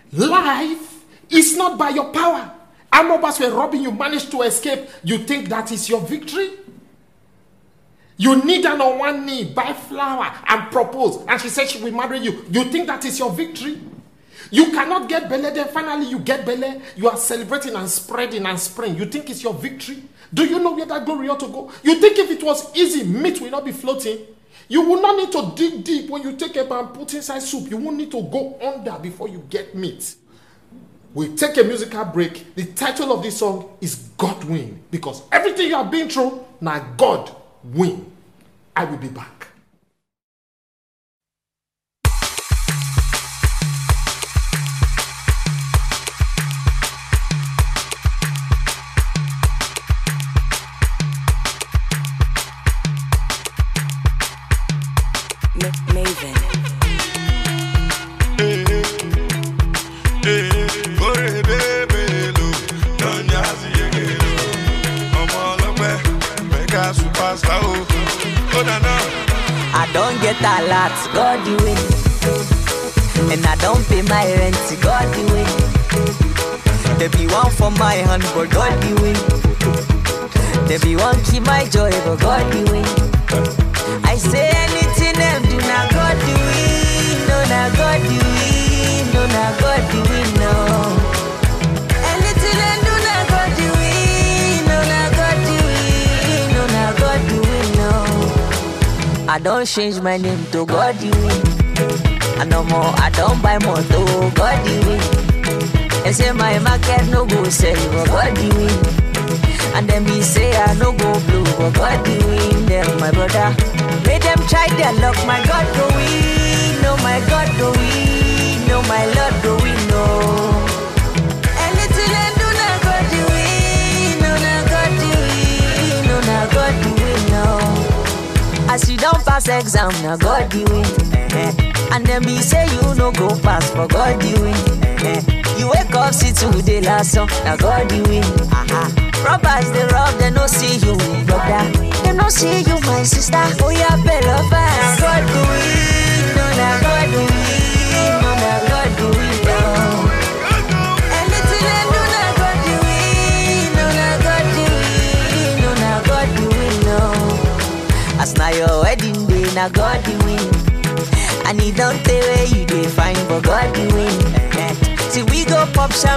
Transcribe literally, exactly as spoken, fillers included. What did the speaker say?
Life is not by your power. Armed robbers were robbing you, managed to escape. You think that is your victory? You need her on one knee, buy flower and propose. And she said she will marry you. You think that is your victory? You cannot get belle, then finally you get belle. You are celebrating and spreading and spraying. You think it's your victory? Do you know where that glory ought to go? You think if it was easy, meat will not be floating? You will not need to dig deep when you take a and put inside soup. You won't need to go under before you get meat. We take a musical break. The title of this song is God Win. Because everything you have been through, now God win. I will be back. Maven. I don't get a lot, God the win. And I don't pay my rent, God the win. There be one for my hand, but God the win. There be one keep my joy, but God the win. I say anything them do, now God the win. No, now God the win. No, now God the win, no. Anything them do, now God the win. No, now God the win. No, now God the win, no. I don't change my name to God the win. I no more, I don't buy more to God the win. They say my market no go sell, but God the win. And then me say I no go blue, but God the win. Them my brother, make them try their luck. My God go win, no my God go win, no my Lord go win, no. Anything I do now God the win, no now God the win, no now God the win, no. As you don't pass exam, now God the win. Uh-huh. And then me say you no go pass, but God the win. Uh-huh. You wake up, see today last song, now God the win. Uh-huh. Robbers they rob, they no see you, brother. They no see you, my sister. Oh yeah, better fast. Now God do it, no, now God do it, no, now God do it, no. Anything I do, now God do it, no, now God do it, no, now God do it, no. As now your wedding day, now God do it. And he don't tell where you dey find, but God do it. See we go pop champagne.